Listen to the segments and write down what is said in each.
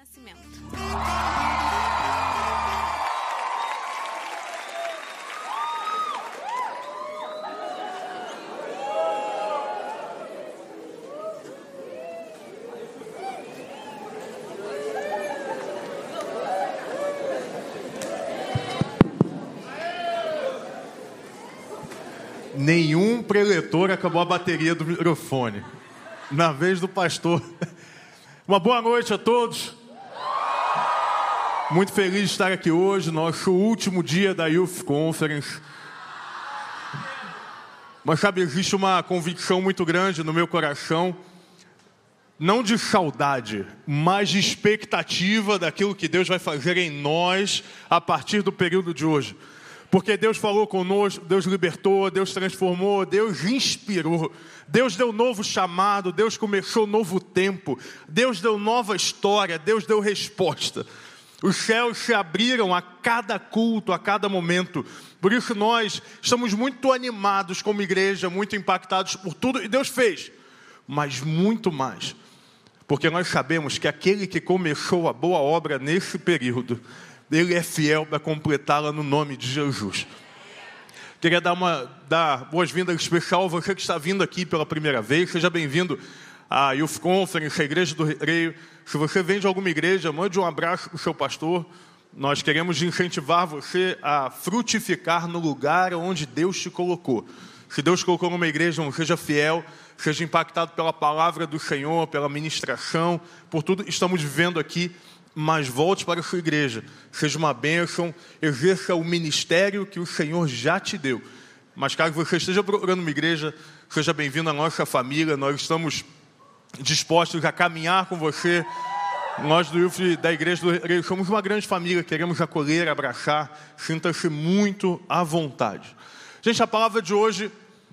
Nascimento. Nenhum preletor acabou a bateria do microfone. Na vez do pastor. Uma boa noite a todos. Muito feliz de estar aqui hoje, nosso último dia da Youth Conference. Mas sabe, existe uma convicção muito grande no meu coração, não de saudade, mas de expectativa daquilo que Deus vai fazer em nós a partir do período de hoje. Porque Deus falou conosco, Deus libertou, Deus transformou, Deus inspirou, Deus deu novo chamado, Deus começou novo tempo, Deus deu nova história, Deus deu resposta. Os céus se abriram a cada culto, a cada momento. Por isso nós estamos muito animados como igreja, muito impactados por tudo que Deus fez. Mas muito mais. Porque nós sabemos que aquele que começou a boa obra nesse período, Ele é fiel para completá-la no nome de Jesus. Queria dar boas-vindas especial a você que está vindo aqui pela primeira vez. Seja bem-vindo à Youth Conference, à Igreja do Recreio. Se você vem de alguma igreja, mande um abraço para o seu pastor. Nós queremos incentivar você a frutificar no lugar onde Deus te colocou. Se Deus te colocou numa igreja, seja fiel, seja impactado pela palavra do Senhor, pela ministração, por tudo que estamos vivendo aqui. Mas volte para a sua igreja, seja uma bênção, exerça o ministério que o Senhor já te deu. Mas caso você esteja procurando uma igreja, seja bem-vindo à nossa família. Nós estamos dispostos a caminhar com você. Nós do Youth da Igreja do Recreio somos uma grande família, queremos acolher, abraçar, sinta-se muito à vontade. Gente, a palavra de hoje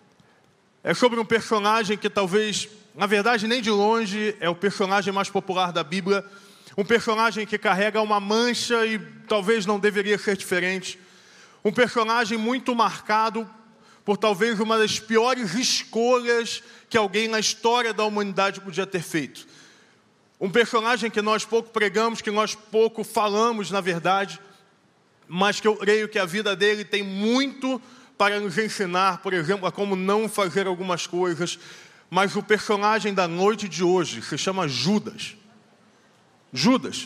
é sobre um personagem que talvez, na verdade, nem de longe é o personagem mais popular da Bíblia. Um personagem que carrega uma mancha e talvez não deveria ser diferente. Um personagem muito marcado por talvez uma das piores escolhas que alguém na história da humanidade podia ter feito. Um personagem que nós pouco pregamos, que nós pouco falamos, na verdade, mas que eu creio que a vida dele tem muito para nos ensinar, por exemplo, a como não fazer algumas coisas. Mas o personagem da noite de hoje se chama Judas. Judas.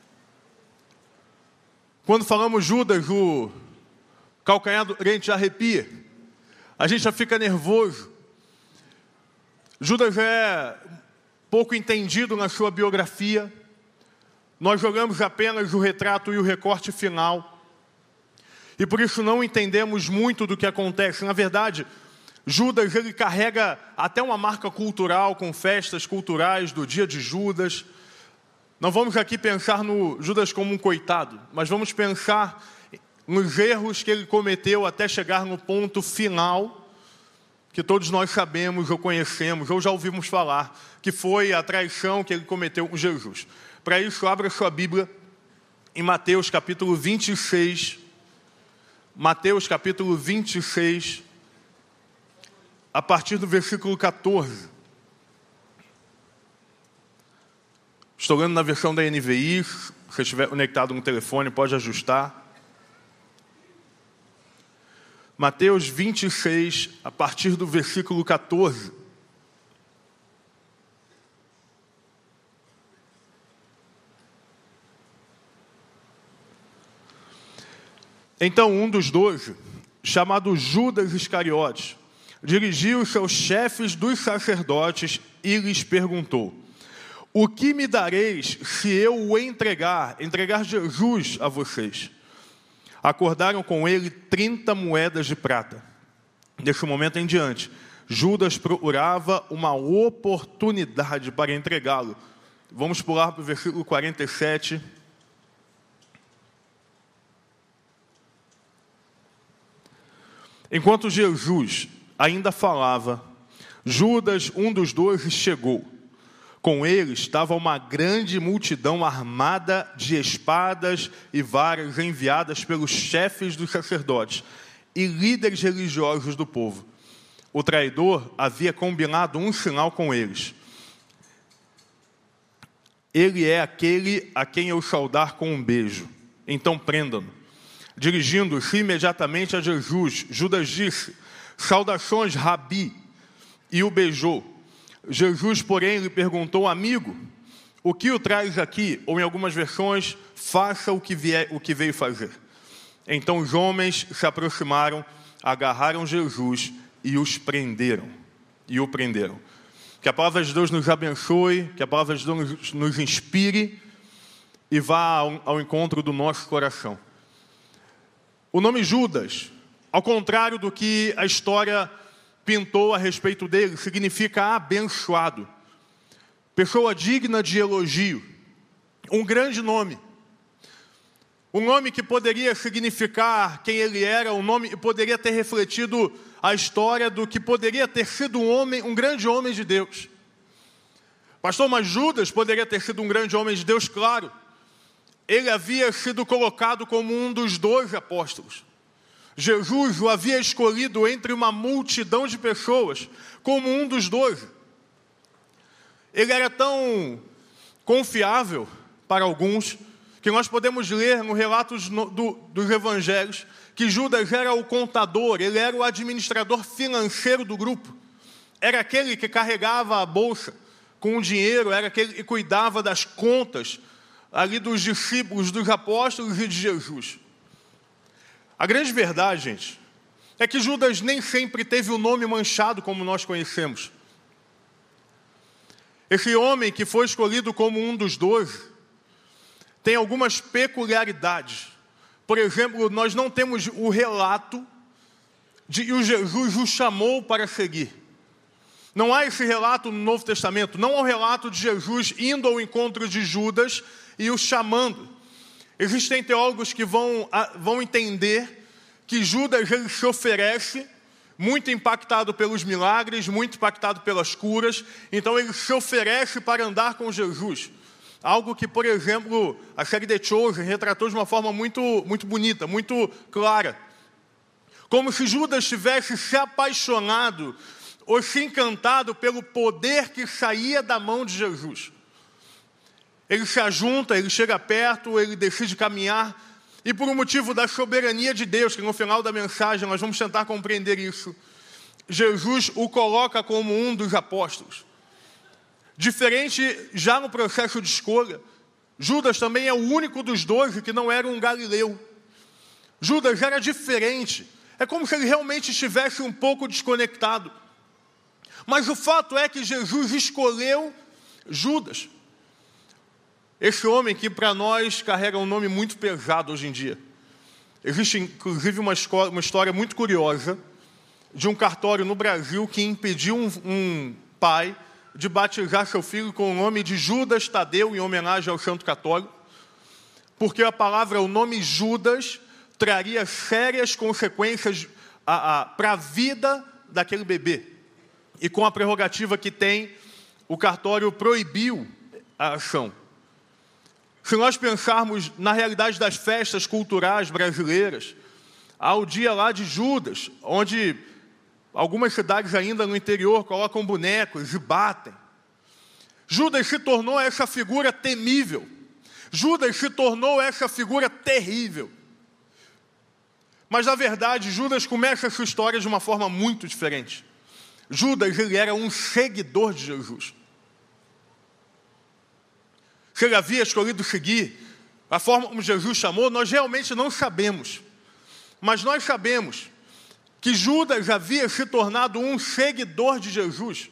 Quando falamos Judas, o calcanhar do crente já arrepia. A gente já fica nervoso. Judas é pouco entendido na sua biografia. Nós jogamos apenas o retrato e o recorte final. E por isso não entendemos muito do que acontece. Na verdade, Judas ele carrega até uma marca cultural com festas culturais do dia de Judas. Não vamos aqui pensar no Judas como um coitado, mas vamos pensar nos erros que ele cometeu até chegar no ponto final, que todos nós sabemos ou conhecemos, ou já ouvimos falar, que foi a traição que ele cometeu com Jesus. Para isso, abra sua Bíblia em Mateus capítulo 26. Mateus capítulo 26, a partir do versículo 14. Estou lendo na versão da NVI, se você estiver conectado no telefone, pode ajustar. Mateus 26, a partir do versículo 14. Então um dos 12, chamado Judas Iscariotes, dirigiu-se aos chefes dos sacerdotes e lhes perguntou: o que me dareis se eu o entregar Jesus a vocês? Acordaram com ele 30 moedas de prata. Deste momento em diante, Judas procurava uma oportunidade para entregá-lo. Vamos pular para o versículo 47. Enquanto Jesus ainda falava, Judas, um dos 12, chegou. Com ele estava uma grande multidão armada de espadas e varas enviadas pelos chefes dos sacerdotes e líderes religiosos do povo. O traidor havia combinado um sinal com eles. Ele é aquele a quem eu saudar com um beijo. Então prendam-no. Dirigindo-se imediatamente a Jesus, Judas disse: saudações, Rabi, e o beijou. Jesus, porém, lhe perguntou: amigo, o que o traz aqui? Ou em algumas versões, faça o que veio fazer. Então os homens se aproximaram, agarraram Jesus e o prenderam. Que a palavra de Deus nos abençoe, que a palavra de Deus nos inspire e vá ao encontro do nosso coração. O nome Judas, ao contrário do que a história pintou a respeito dele, significa abençoado. Pessoa digna de elogio. Um grande nome. Um nome que poderia significar quem ele era, um nome que poderia ter refletido a história do que poderia ter sido um grande homem de Deus. Pastor, mas Judas poderia ter sido um grande homem de Deus? Claro. Ele havia sido colocado como um dos 12 apóstolos. Jesus o havia escolhido entre uma multidão de pessoas como um dos 12. Ele era tão confiável para alguns que nós podemos ler no relatos dos evangelhos que Judas era o contador, ele era o administrador financeiro do grupo. Era aquele que carregava a bolsa com o dinheiro, era aquele que cuidava das contas ali dos discípulos, dos apóstolos e de Jesus. A grande verdade, gente, é que Judas nem sempre teve o nome manchado como nós conhecemos. Esse homem que foi escolhido como um dos 12 tem algumas peculiaridades. Por exemplo, nós não temos o relato de que Jesus o chamou para seguir. Não há esse relato no Novo Testamento. Não há o relato de Jesus indo ao encontro de Judas e o chamando. Existem teólogos que vão entender que Judas ele se oferece, muito impactado pelos milagres, muito impactado pelas curas. Então ele se oferece para andar com Jesus. Algo que, por exemplo, a série The Chosen retratou de uma forma muito, muito bonita, muito clara. Como se Judas tivesse se apaixonado ou se encantado pelo poder que saía da mão de Jesus. Ele se ajunta, ele chega perto, ele decide caminhar, e por um motivo da soberania de Deus, que no final da mensagem nós vamos tentar compreender isso, Jesus o coloca como um dos apóstolos. Diferente já no processo de escolha, Judas também é o único dos 12 que não era um galileu. Judas era diferente, é como se ele realmente estivesse um pouco desconectado. Mas o fato é que Jesus escolheu Judas. Esse homem que para nós carrega um nome muito pesado hoje em dia. Existe inclusive uma história muito curiosa de um cartório no Brasil que impediu um pai de batizar seu filho com o nome de Judas Tadeu, em homenagem ao santo católico, porque o nome Judas traria sérias consequências para a vida daquele bebê. E com a prerrogativa que tem, o cartório proibiu a ação. Se nós pensarmos na realidade das festas culturais brasileiras, há o dia lá de Judas, onde algumas cidades ainda no interior colocam bonecos e batem. Judas se tornou essa figura temível. Judas se tornou essa figura terrível. Mas, na verdade, Judas começa a sua história de uma forma muito diferente. Judas, ele era um seguidor de Jesus. Se ele havia escolhido seguir a forma como Jesus chamou, nós realmente não sabemos. Mas nós sabemos que Judas havia se tornado um seguidor de Jesus.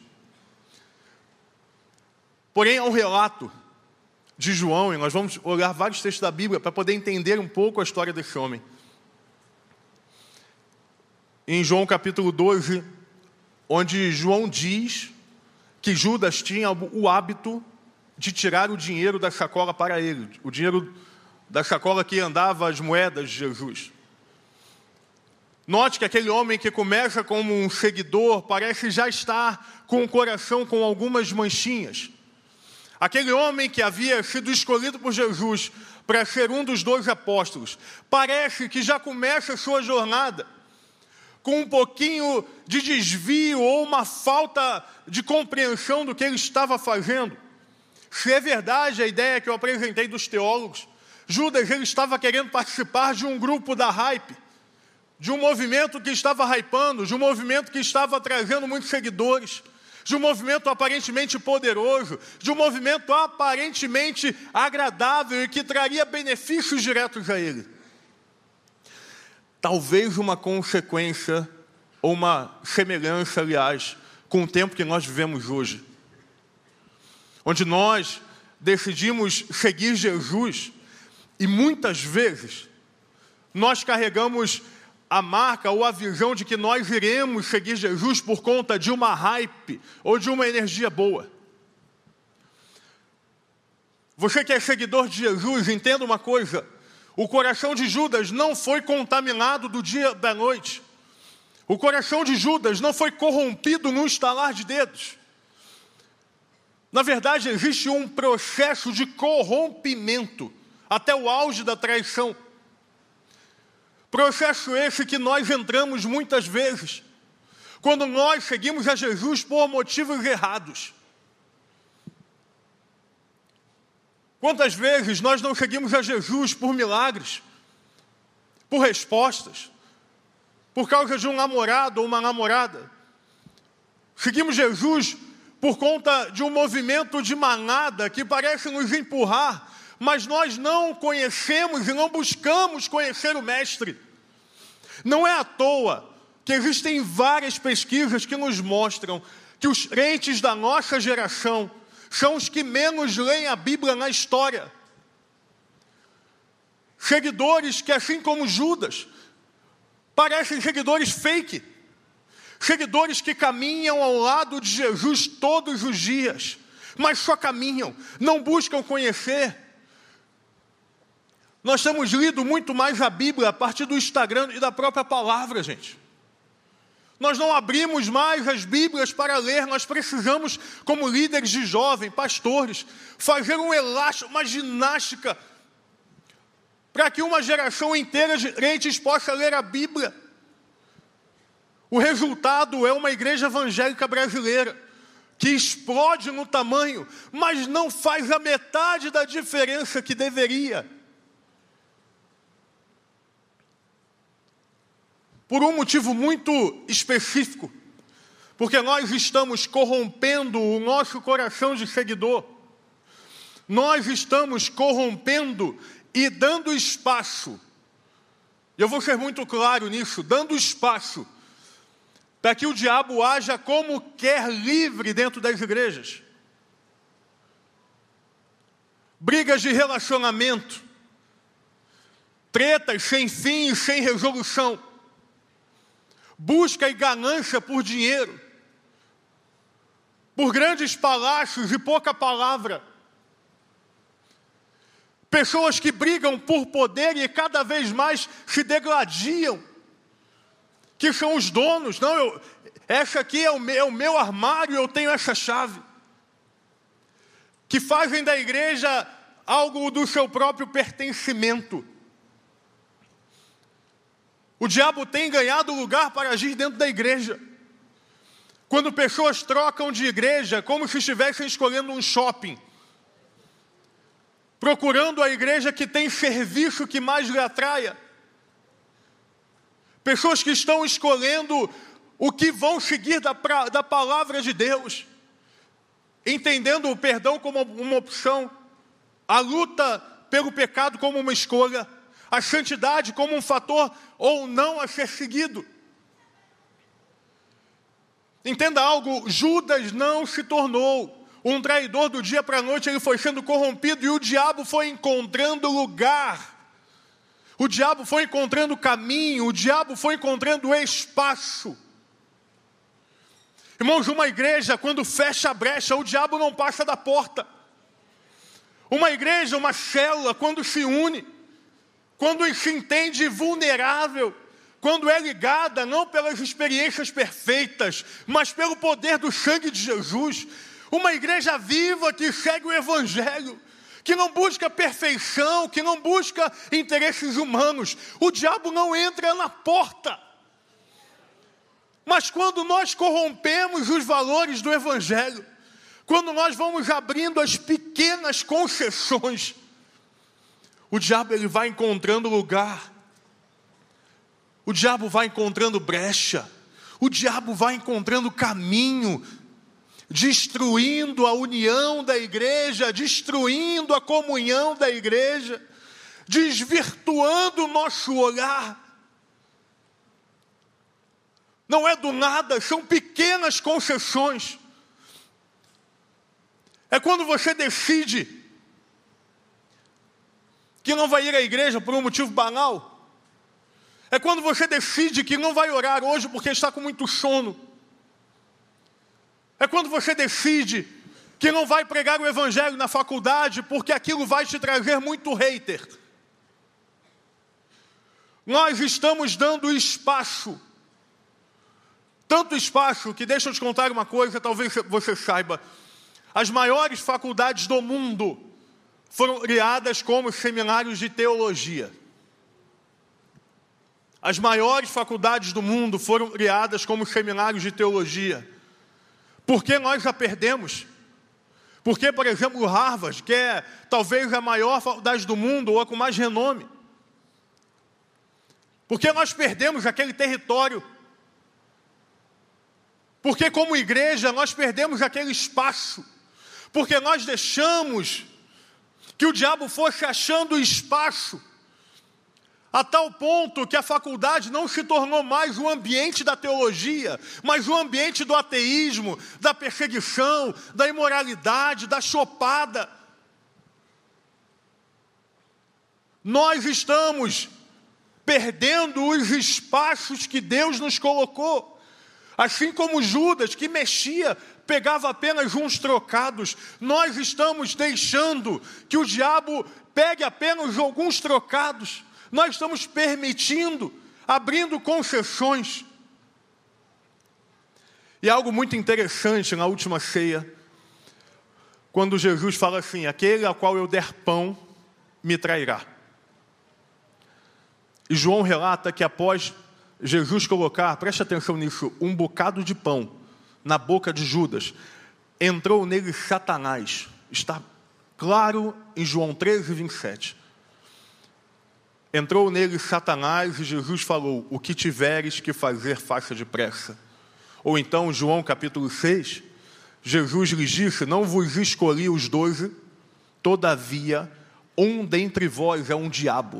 Porém, há um relato de João, e nós vamos olhar vários textos da Bíblia para poder entender um pouco a história desse homem. Em João capítulo 12, onde João diz que Judas tinha o hábito de tirar o dinheiro da sacola para ele, o dinheiro da sacola que andava as moedas de Jesus. Note que aquele homem que começa como um seguidor parece já estar com o coração com algumas manchinhas. Aquele homem que havia sido escolhido por Jesus para ser um dos 12 apóstolos, parece que já começa a sua jornada com um pouquinho de desvio ou uma falta de compreensão do que ele estava fazendo. Se é verdade a ideia que eu apresentei dos teólogos, Judas ele estava querendo participar de um grupo da hype, de um movimento que estava hypando, de um movimento que estava trazendo muitos seguidores, de um movimento aparentemente poderoso, de um movimento aparentemente agradável e que traria benefícios diretos a ele. Talvez uma consequência, ou uma semelhança, aliás, com o tempo que nós vivemos hoje, onde nós decidimos seguir Jesus e muitas vezes nós carregamos a marca ou a visão de que nós iremos seguir Jesus por conta de uma hype ou de uma energia boa. Você que é seguidor de Jesus, entenda uma coisa: o coração de Judas não foi contaminado do dia da noite. O coração de Judas não foi corrompido num estalar de dedos. Na verdade, existe um processo de corrompimento até o auge da traição. Processo esse que nós entramos muitas vezes, quando nós seguimos a Jesus por motivos errados. Quantas vezes nós não seguimos a Jesus por milagres, por respostas, por causa de um namorado ou uma namorada? Seguimos Jesus por conta de um movimento de manada que parece nos empurrar, mas nós não conhecemos e não buscamos conhecer o Mestre. Não é à toa que existem várias pesquisas que nos mostram que os crentes da nossa geração são os que menos leem a Bíblia na história. Seguidores que, assim como Judas, parecem seguidores fake. Seguidores que caminham ao lado de Jesus todos os dias, mas só caminham, não buscam conhecer. Nós temos lido muito mais a Bíblia a partir do Instagram e da própria palavra, gente. Nós não abrimos mais as Bíblias para ler, nós precisamos, como líderes de jovens, pastores, fazer um elástico, uma ginástica, para que uma geração inteira de crentes possa ler a Bíblia. O resultado é uma igreja evangélica brasileira que explode no tamanho, mas não faz a metade da diferença que deveria. Por um motivo muito específico, porque nós estamos corrompendo o nosso coração de seguidor. Nós estamos corrompendo e dando espaço, eu vou ser muito claro nisso, dando espaço para que o diabo haja como quer livre dentro das igrejas. Brigas de relacionamento, tretas sem fim e sem resolução, busca e ganância por dinheiro, por grandes palácios e pouca palavra. Pessoas que brigam por poder e cada vez mais se degladiam, que são os donos. Não, essa aqui é o meu armário, eu tenho essa chave. Que fazem da igreja algo do seu próprio pertencimento. O diabo tem ganhado lugar para agir dentro da igreja. Quando pessoas trocam de igreja, como se estivessem escolhendo um shopping, procurando a igreja que tem serviço que mais lhe atraia. Pessoas que estão escolhendo o que vão seguir da palavra de Deus, entendendo o perdão como uma opção, a luta pelo pecado como uma escolha, a santidade como um fator ou não a ser seguido. Entenda algo, Judas não se tornou um traidor do dia para a noite, ele foi sendo corrompido e o diabo foi encontrando lugar. O diabo foi encontrando caminho, o diabo foi encontrando espaço. Irmãos, uma igreja, quando fecha a brecha, o diabo não passa da porta. Uma igreja, uma célula, quando se une, quando se entende vulnerável, quando é ligada não pelas experiências perfeitas, mas pelo poder do sangue de Jesus. Uma igreja viva que segue o Evangelho, que não busca perfeição, que não busca interesses humanos. O diabo não entra na porta. Mas quando nós corrompemos os valores do Evangelho, Quando nós vamos abrindo as pequenas concessões, o diabo ele vai encontrando lugar. O diabo vai encontrando brecha. O diabo vai encontrando caminho, destruindo a união da igreja, destruindo a comunhão da igreja, desvirtuando o nosso olhar. Não é do nada, são pequenas concessões. É quando você decide que não vai ir à igreja por um motivo banal. É quando você decide que não vai orar hoje porque está com muito sono. É quando você decide que não vai pregar o evangelho na faculdade porque aquilo vai te trazer muito hater. Nós estamos dando espaço. Tanto espaço que, deixa eu te contar uma coisa, talvez você saiba. As maiores faculdades do mundo foram criadas como seminários de teologia. As maiores faculdades do mundo foram criadas como seminários de teologia. Por que nós já perdemos? Porque, por exemplo, Harvard, que é talvez a maior faculdade do mundo, ou a com mais renome. Por que nós perdemos aquele território? Porque como igreja nós perdemos aquele espaço. Porque nós deixamos que o diabo fosse achando espaço. A tal ponto que a faculdade não se tornou mais o ambiente da teologia, mas o ambiente do ateísmo, da perseguição, da imoralidade, da chopada. Nós estamos perdendo os espaços que Deus nos colocou. Assim como Judas, que mexia, pegava apenas uns trocados, nós estamos deixando que o diabo pegue apenas alguns trocados. Nós estamos permitindo, abrindo concessões. E algo muito interessante na última ceia, quando Jesus fala assim: aquele ao qual eu der pão, me trairá. E João relata que após Jesus colocar, preste atenção nisso, um bocado de pão na boca de Judas, entrou nele Satanás. Está claro em João 13, 27. Entrou nele Satanás e Jesus falou: o que tiveres que fazer, faça depressa. Ou então, João capítulo 6, Jesus lhes disse: não vos escolhi os 12, todavia, um dentre vós é um diabo.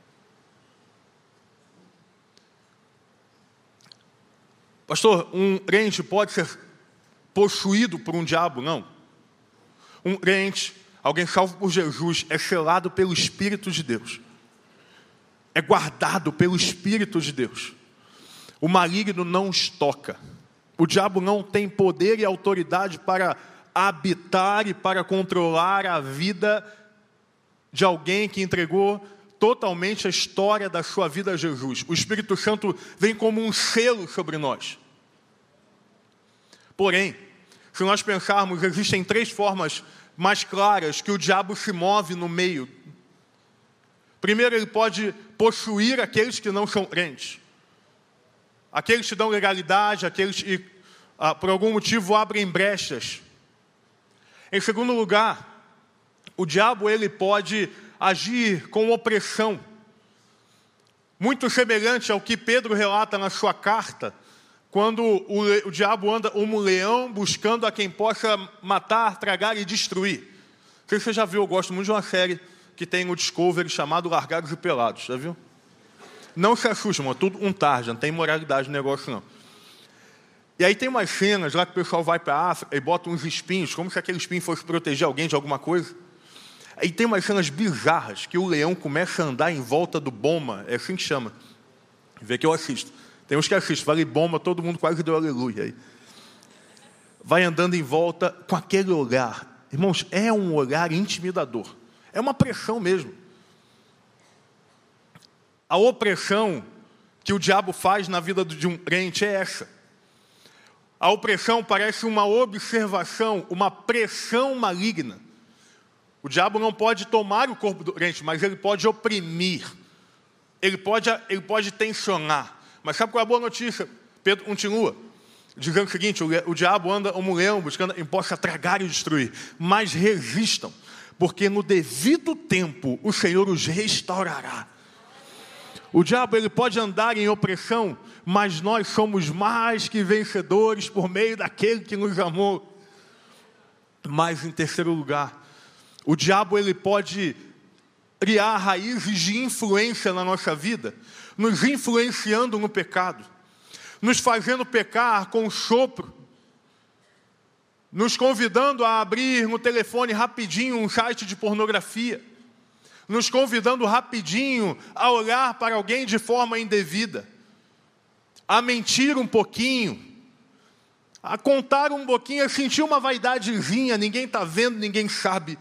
Pastor, um crente pode ser possuído por um diabo? Não. Um crente, alguém salvo por Jesus, é selado pelo Espírito de Deus. É guardado pelo Espírito de Deus. O maligno não os toca. O diabo não tem poder e autoridade para habitar e para controlar a vida de alguém que entregou totalmente a história da sua vida a Jesus. O Espírito Santo vem como um selo sobre nós. Porém, se nós pensarmos, existem 3 formas mais claras que o diabo se move no meio. Primeiro, ele pode possuir aqueles que não são crentes. Aqueles que dão legalidade, aqueles que, por algum motivo, abrem brechas. Em segundo lugar, o diabo ele pode agir com opressão. Muito semelhante ao que Pedro relata na sua carta, quando o diabo anda como um leão buscando a quem possa matar, tragar e destruir. Não sei se você já viu, eu gosto muito de uma série que tem no Discovery chamado Largados e Pelados, já viu? Não se assuste, mano, tudo um tarja, não tem moralidade no negócio não. E aí tem umas cenas lá que o pessoal vai para a África e bota uns espinhos, como se aquele espinho fosse proteger alguém de alguma coisa. Aí tem umas cenas bizarras que o leão começa a andar em volta do boma, é assim que chama. Vê que eu assisto. Tem uns que assistem, falei bomba, todo mundo quase deu aleluia aí. Vai andando em volta com aquele olhar. Irmãos, é um olhar intimidador. É uma pressão mesmo. A opressão que o diabo faz na vida de um crente é essa. A opressão parece uma observação, uma pressão maligna. O diabo não pode tomar o corpo do crente, mas ele pode oprimir. Ele pode tensionar. Mas sabe qual é a boa notícia? Pedro continua. dizendo o seguinte: o diabo anda como um leão, buscando em possa tragar e destruir. Mas resistam, porque no devido tempo o Senhor os restaurará. O diabo ele pode andar em opressão, mas nós somos mais que vencedores por meio daquele que nos amou. Mas em terceiro lugar, o diabo ele pode criar raízes de influência na nossa vida, nos influenciando no pecado, nos fazendo pecar com o sopro, nos convidando a abrir no telefone rapidinho um site de pornografia, nos convidando rapidinho a olhar para alguém de forma indevida, a mentir um pouquinho, a contar um pouquinho, a sentir uma vaidadezinha, ninguém está vendo, ninguém sabe.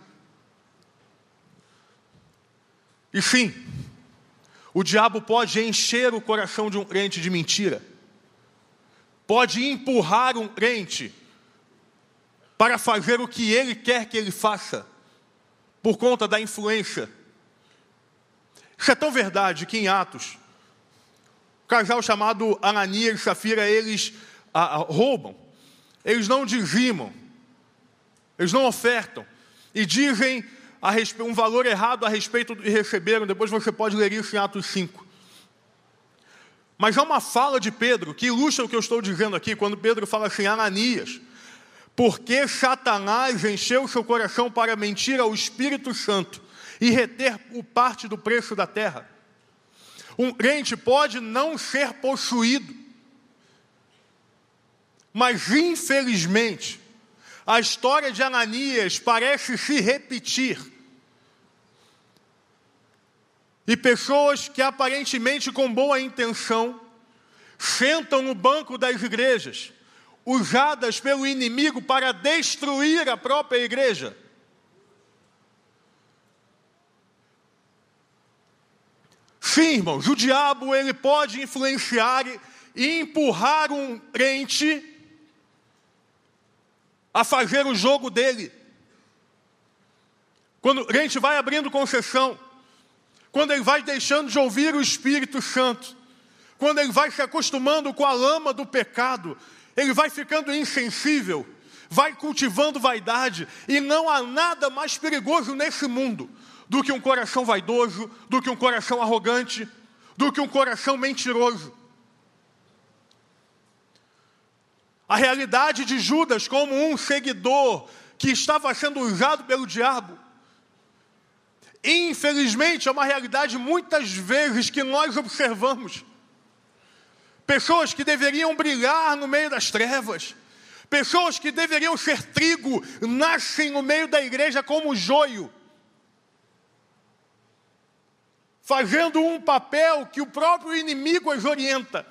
E sim, o diabo pode encher o coração de um crente de mentira, pode empurrar um crente para fazer o que ele quer que ele faça, por conta da influência. Isso é tão verdade que em Atos, o casal chamado Ananias e Safira, eles roubam, eles não dizimam, eles não ofertam, e dizem um valor errado a respeito do que receberam. Depois você pode ler isso em Atos 5. Mas há uma fala de Pedro que ilustra o que eu estou dizendo aqui, quando Pedro fala assim: Ananias, porque Satanás encheu seu coração para mentir ao Espírito Santo e reter o parte do preço da terra. Um crente pode não ser possuído, mas infelizmente a história de Ananias parece se repetir. E pessoas que aparentemente com boa intenção sentam no banco das igrejas, usadas pelo inimigo para destruir a própria igreja. Sim, irmãos, o diabo ele pode influenciar e empurrar um crente a fazer o jogo dele. Quando o crente vai abrindo concessão, quando ele vai deixando de ouvir o Espírito Santo, quando ele vai se acostumando com a lama do pecado, ele vai ficando insensível, vai cultivando vaidade, e não há nada mais perigoso nesse mundo do que um coração vaidoso, do que um coração arrogante, do que um coração mentiroso. A realidade de Judas como um seguidor que estava sendo usado pelo diabo, infelizmente é uma realidade muitas vezes que nós observamos. Pessoas que deveriam brilhar no meio das trevas, pessoas que deveriam ser trigo, nascem no meio da igreja como joio, fazendo um papel que o próprio inimigo as orienta.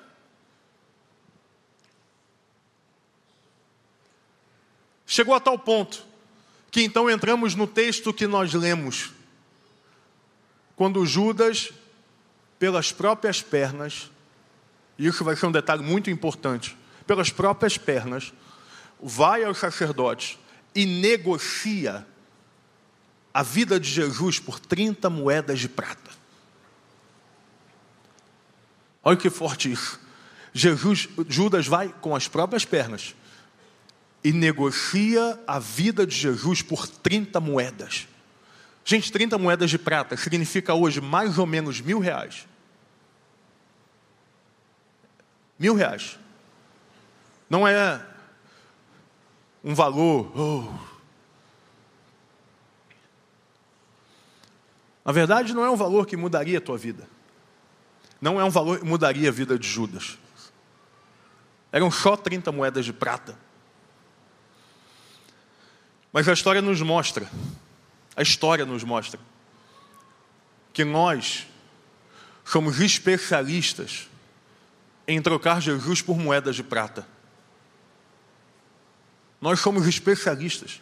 Chegou a tal ponto que então entramos no texto que nós lemos, quando Judas, pelas próprias pernas, e isso vai ser um detalhe muito importante, pelas próprias pernas, vai aos sacerdotes e negocia a vida de Jesus por 30 moedas de prata. Olha que forte isso. Judas vai com as próprias pernas e negocia a vida de Jesus por 30 moedas. Gente, 30 moedas de prata significa hoje mais ou menos R$1.000. R$1.000. Não é um valor. Na verdade, não é um valor que mudaria a tua vida. Não é um valor que mudaria a vida de Judas. Eram só 30 moedas de prata. Mas a história nos mostra que nós somos especialistas em trocar Jesus por moedas de prata. Nós somos especialistas.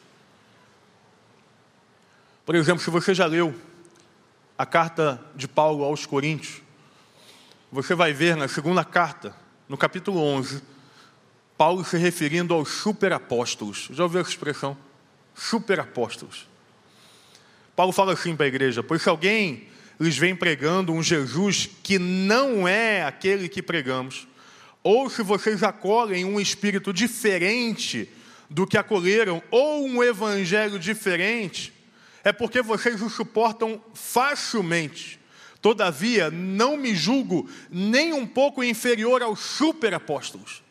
Por exemplo, se você já leu a carta de Paulo aos Coríntios, você vai ver na segunda carta, no capítulo 11, Paulo se referindo aos superapóstolos. Já ouviu essa expressão? Superapóstolos. Paulo fala assim para a igreja: pois se alguém lhes vem pregando um Jesus que não é aquele que pregamos, ou se vocês acolhem um espírito diferente do que acolheram, ou um evangelho diferente, é porque vocês o suportam facilmente. Todavia, não me julgo nem um pouco inferior aos superapóstolos.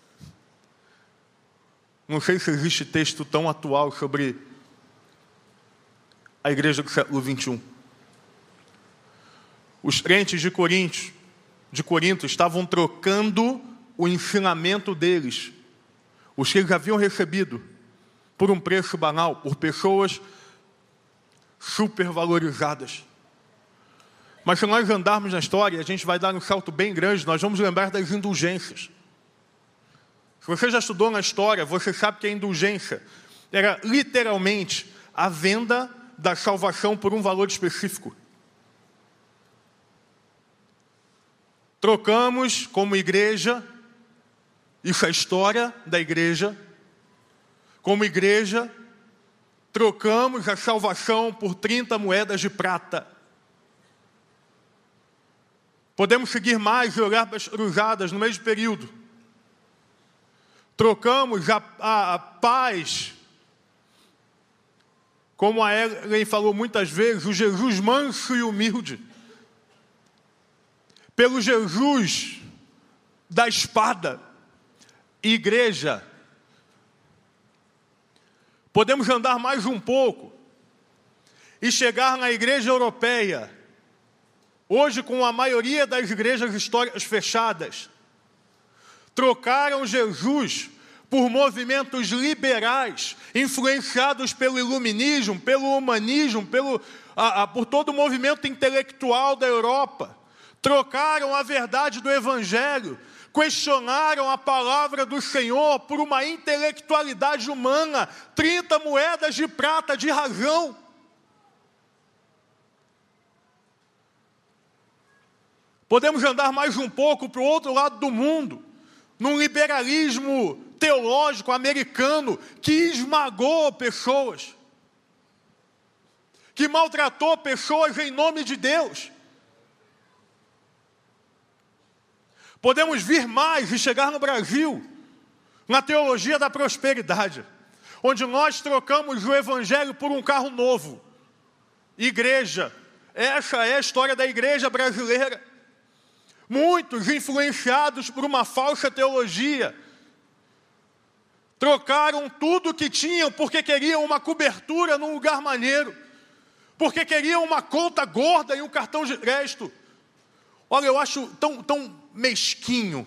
Não sei se existe texto tão atual sobre a igreja do século XXI. Os crentes de Corinto estavam trocando o ensinamento deles, os que eles haviam recebido, por um preço banal, por pessoas supervalorizadas. Mas se nós andarmos na história, a gente vai dar um salto bem grande, nós vamos lembrar das indulgências. Se você já estudou na história, você sabe que a indulgência era literalmente a venda da salvação por um valor específico. Trocamos como igreja, isso é a história da igreja, como igreja, trocamos a salvação por 30 moedas de prata. Podemos seguir mais e olhar para as cruzadas no mesmo período. Trocamos a paz, como a Ellen falou muitas vezes, o Jesus manso e humilde, pelo Jesus da espada. Igreja, podemos andar mais um pouco e chegar na igreja europeia, hoje com a maioria das igrejas históricas fechadas, trocaram Jesus por movimentos liberais, influenciados pelo iluminismo, pelo humanismo, por todo o movimento intelectual da Europa. Trocaram a verdade do Evangelho, questionaram a palavra do Senhor por uma intelectualidade humana, 30 moedas de prata de razão. Podemos andar mais um pouco para o outro lado do mundo, num liberalismo teológico americano que esmagou pessoas, que maltratou pessoas em nome de Deus. Podemos vir mais e chegar no Brasil, na teologia da prosperidade, onde nós trocamos o evangelho por um carro novo. Igreja, essa é a história da igreja brasileira. Muitos influenciados por uma falsa teologia, trocaram tudo o que tinham porque queriam uma cobertura num lugar maneiro, porque queriam uma conta gorda e um cartão de crédito. Olha, eu acho tão mesquinho.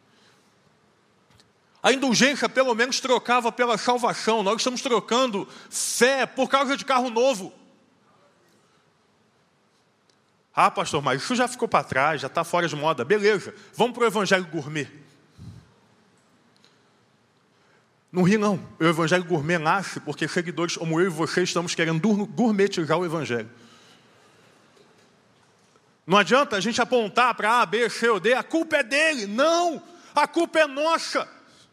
A indulgência pelo menos trocava pela salvação. Nós estamos trocando fé por causa de carro novo. Ah, pastor, mas isso já ficou para trás, já está fora de moda. Beleza, vamos para o evangelho gourmet. Não ri não, o evangelho gourmet nasce porque seguidores como eu e você estamos querendo gourmetizar o evangelho. Não adianta a gente apontar para A, B, C ou D, a culpa é dele. Não, a culpa é nossa.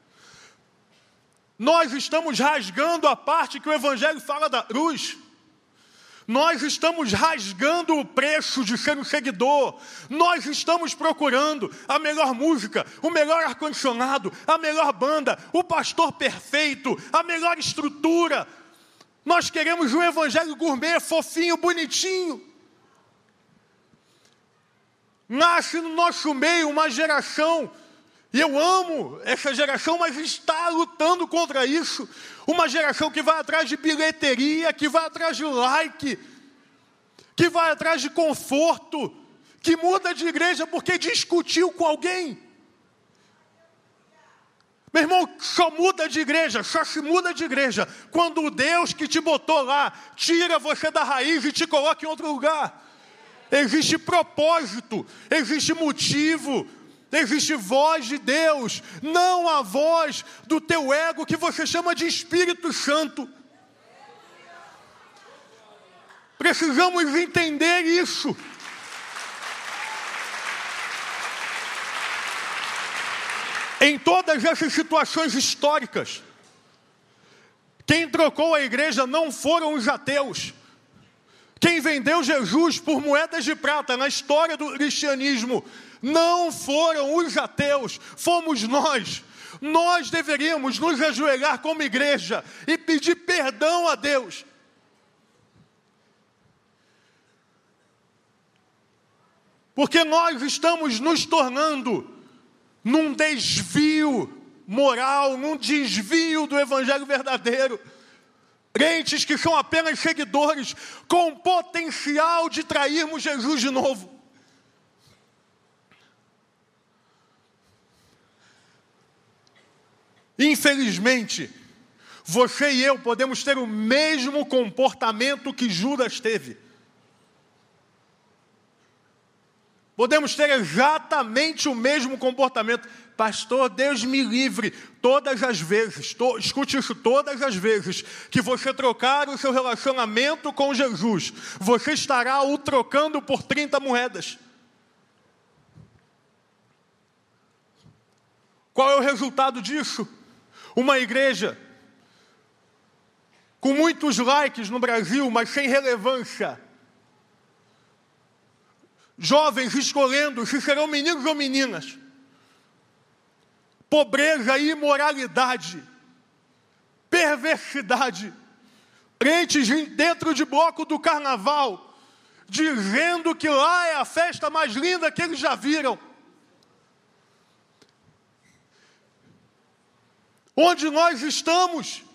Nós estamos rasgando a parte que o evangelho fala da cruz. Nós estamos rasgando o preço de ser um seguidor. Nós estamos procurando a melhor música, o melhor ar-condicionado, a melhor banda, o pastor perfeito, a melhor estrutura. Nós queremos um evangelho gourmet, fofinho, bonitinho. Nasce no nosso meio uma geração, e eu amo essa geração, mas está lutando contra isso. Uma geração que vai atrás de bilheteria, que vai atrás de like, que vai atrás de conforto, que muda de igreja porque discutiu com alguém. Meu irmão, só muda de igreja, só se muda de igreja quando o Deus que te botou lá tira você da raiz e te coloca em outro lugar. Existe propósito, existe motivo, existe voz de Deus, não a voz do teu ego que você chama de Espírito Santo. Precisamos entender isso. Em todas essas situações históricas, quem trocou a igreja não foram os ateus. Quem vendeu Jesus por moedas de prata na história do cristianismo não foram os ateus, fomos nós. Nós deveríamos nos ajoelhar como igreja e pedir perdão a Deus. Porque nós estamos nos tornando num desvio moral, num desvio do evangelho verdadeiro. Crentes que são apenas seguidores com potencial de trairmos Jesus de novo. Infelizmente, você e eu podemos ter o mesmo comportamento que Judas teve. Podemos ter exatamente o mesmo comportamento. Pastor, Deus me livre, todas as vezes, escute isso, todas as vezes que você trocar o seu relacionamento com Jesus, você estará o trocando por 30 moedas. Qual é o resultado disso? Uma igreja com muitos likes no Brasil, mas sem relevância. Jovens escolhendo se serão meninos ou meninas. Pobreza e imoralidade. Perversidade. Crentes dentro de bloco do carnaval, dizendo que lá é a festa mais linda que eles já viram. Onde nós estamos?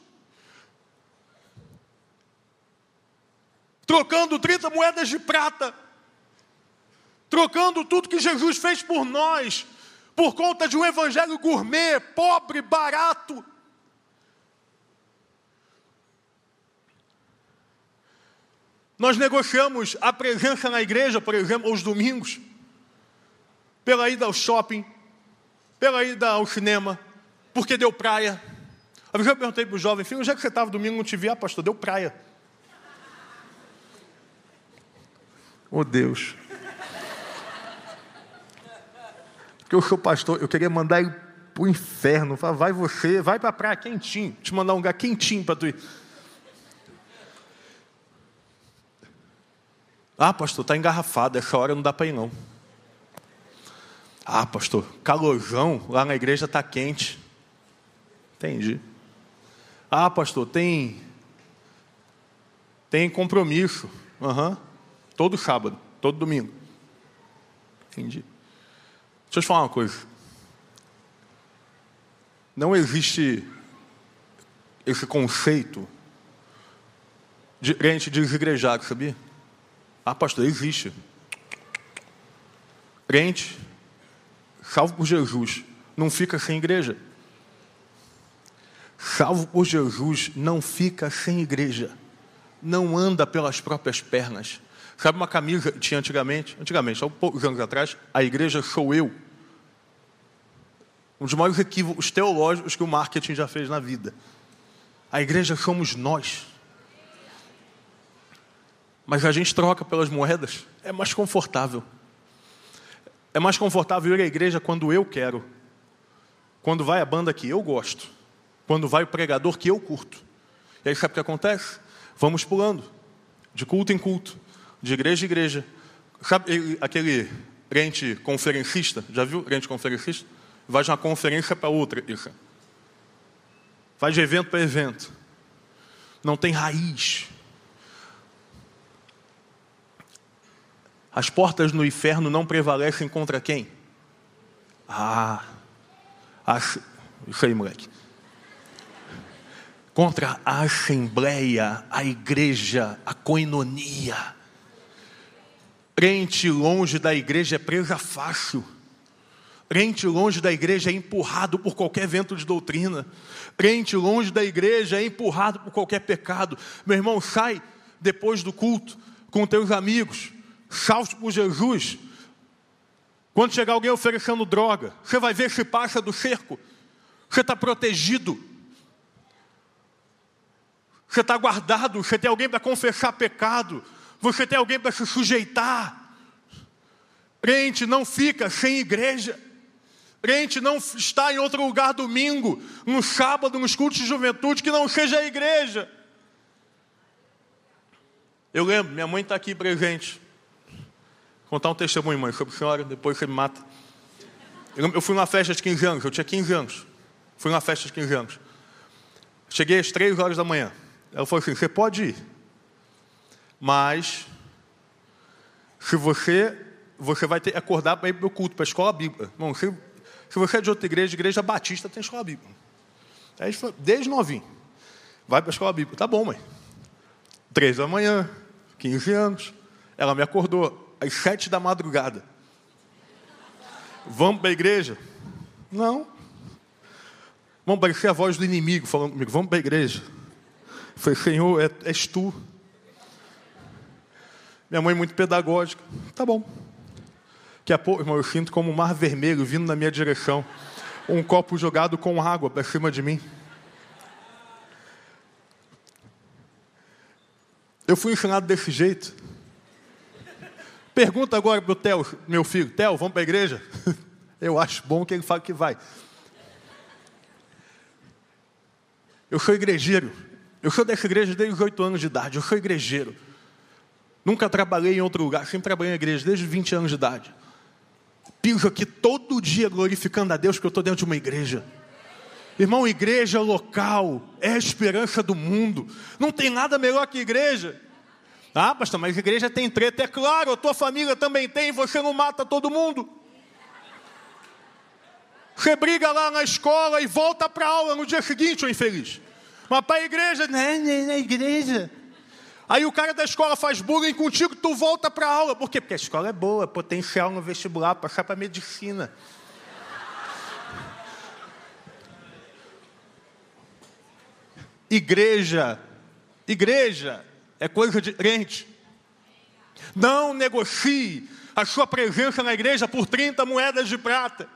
Trocando 30 moedas de prata. Trocando tudo que Jesus fez por nós, por conta de um evangelho gourmet, pobre, barato. Nós negociamos a presença na igreja, por exemplo, aos domingos, pela ida ao shopping, pela ida ao cinema, porque deu praia. Eu já perguntei para o jovem, filho, onde é que você estava domingo, não te vi? Ah, pastor, deu praia. Oh, Deus. Porque eu sou pastor, eu queria mandar ele para o inferno. Falar, vai você, vai para a praia quentinho. Te mandar um lugar quentinho para tu ir. Ah, pastor, está engarrafado, essa hora não dá para ir não. Ah, pastor, calorzão, lá na igreja está quente. Entendi. Ah, pastor, tem compromisso. Todo sábado, todo domingo. Entendi. Deixa eu te falar uma coisa. Não existe esse conceito de crente desigrejado, sabia? Ah, pastor, existe. Crente, salvo por Jesus, não fica sem igreja. Salvo por Jesus, não fica sem igreja. Não anda pelas próprias pernas. Sabe uma camisa que tinha antigamente, há poucos anos atrás, a igreja sou eu. Um dos maiores equívocos teológicos que o marketing já fez na vida. A igreja somos nós. Mas a gente troca pelas moedas, é mais confortável. É mais confortável ir à igreja quando eu quero. Quando vai a banda que eu gosto. Quando vai o pregador que eu curto. E aí sabe o que acontece? Vamos pulando, de culto em culto. De igreja em igreja. Sabe aquele crente conferencista? Já viu crente conferencista? Vai de uma conferência para outra. Isso. Vai de evento para evento. Não tem raiz. As portas no inferno não prevalecem contra quem? Isso aí, moleque. Contra a assembleia, a igreja, a coinonia. Crente longe da igreja é presa fácil. Crente longe da igreja é empurrado por qualquer vento de doutrina. Crente longe da igreja é empurrado por qualquer pecado. Meu irmão, sai depois do culto com teus amigos, salvos por Jesus. Quando chegar alguém oferecendo droga, você vai ver se passa do cerco. Você está protegido. Você está guardado. Você tem alguém para confessar pecado. Você tem alguém para se sujeitar. Crente não fica sem igreja. Crente não está em outro lugar domingo, no sábado, nos cultos de juventude, que não seja a igreja. Eu lembro, minha mãe está aqui presente. Vou contar um testemunho, mãe, sobre a senhora, depois você me mata. Eu fui numa festa de 15 anos, eu tinha 15 anos. Fui numa festa de 15 anos. Cheguei às 3 horas da manhã. Ela falou assim, você pode ir. Mas, se você vai ter que acordar para ir para o culto, para a escola bíblica. Bom, se você é de outra igreja batista, tem escola bíblica. Aí falou, desde novinho, vai para a escola bíblica. Tá bom, mãe. 3 da manhã, 15 anos. Ela me acordou às 7 da madrugada. Vamos para a igreja? Não. Vamos parecer a voz do inimigo falando comigo. Vamos para a igreja. Eu falei, Senhor, és tu. Minha mãe muito pedagógica. Tá bom. Daqui a pouco, irmão, eu sinto como um mar vermelho vindo na minha direção. Um copo jogado com água para cima de mim. Eu fui ensinado desse jeito. Pergunta agora para o Theo, meu filho. Theo, vamos para a igreja? Eu acho bom que ele fale que vai. Eu sou igrejeiro. Eu sou dessa igreja desde os 8 anos de idade. Eu sou igrejeiro. Nunca trabalhei em outro lugar. Sempre trabalhei na igreja desde os 20 anos de idade. Piso aqui todo dia glorificando a Deus porque eu estou dentro de uma igreja. Irmão, igreja local é a esperança do mundo. Não tem nada melhor que igreja. Ah, pastor, mas a igreja tem treta. É claro, a tua família também tem. Você não mata todo mundo. Você briga lá na escola e volta para a aula no dia seguinte, ô infeliz. Mas para a igreja, não é na igreja. Aí o cara da escola faz bullying contigo, tu volta para a aula. Por quê? Porque a escola é boa, potencial no vestibular, passar para medicina. Igreja é coisa de crente. Não negocie a sua presença na igreja por 30 moedas de prata.